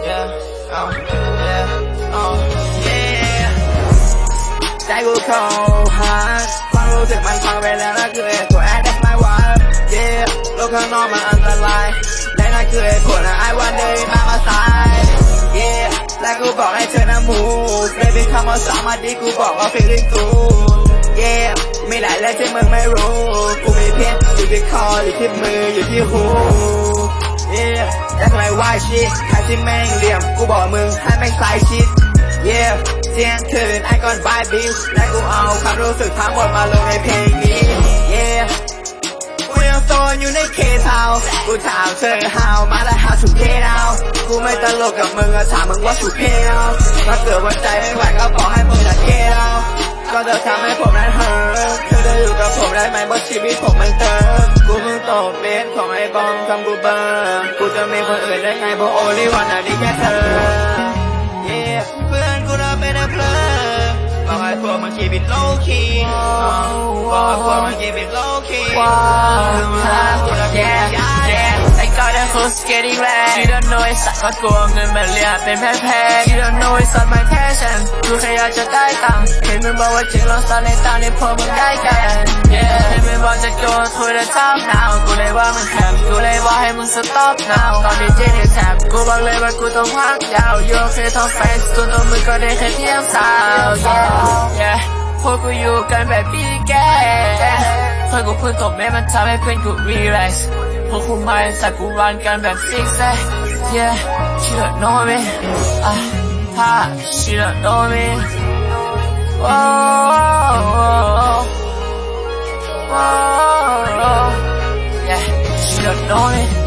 yeah oh yeah oh yeah ใจกูเข้าหาความรู้สึกมันพังไปแล้วนั่นคือเหตุผล and that's my wife yeah โลกข้างนอกมันอันตรายและนั่นคือเหตุผล I want day มาสาย yeah และกูบอกให้เธอนะmove baby come on สามารถที่กูบอกว่า feeling good yeah ไม่ได้เลยที่มึงไม่รู้กูมีเพียงอยู่ที่คออยู่ที่มืออยู่ที่หู yeah แต่ทำไมวายชิดใครที่แม่งเหลี่ยมกูบอกมึงให้แม่งใส่ชิด yeah เที่ยงคืนไอ้ก่อนบายบิวและกูเอาความรู้สึกทั้งหมดมาลงในเพลงนี้ yeah กูยังโซนอยู่ในเคทาวกูถามเธอ how มาแล้ว how to get out กูไม่ตลกกับมึงก็ถามมึงว่า to pay out ถ้าเกิดว่าใจไม่ไหวก็บอกให้มึงจะ get out ก็จะทำให้ผมนั้นเฮิร์ตเธอจะอยู่กับผมได้ไหมเพราะชีวิตผมมันเติมกูเพิ่งตกเบสของไอ้บอมทำกูเบิร์กูจะมีคนอื่นได้ไงเพราะ only one อันนี้แค่เธอ yeah เพื่อนกูเราเป็นเพลอบอกให้พวกมัน keep it low key บอกให้พวกมัน keep it low key ไอ้ก้อนนั้นคือ getting bad She don't know ไอ้สัตว์ว่ากลัวเงินมันเรียกเป็นแพง She don't know ไอ้สัตว์ my passion กูแค่อยากจะได้ตังค์เห็นมึงบอกว่าจริงเราสอนในตาในพวกมึงได้กัน yeah เห็นมึงบอกจะ go to the top now กูเลยว่ามึงแคบกูเลยว่าให้มึง stop now ตอนนี้เจ๊เนี่ยแทบกูบอกเลยว่ากูต้องพักยาวโยกเคยท้องแฟนส่วนตัวมึงก็ได้แค่เทียมสาว yeah พวกกูอยู่กันแบบพี่แกเพื่อนกูเพิ่งตกแม่มันทำให้เพื่อนกู relax พวกกูไม่สักกูรันกันแบบซิกแซก yeah she don't know me she don't know me oh yeah she don't know me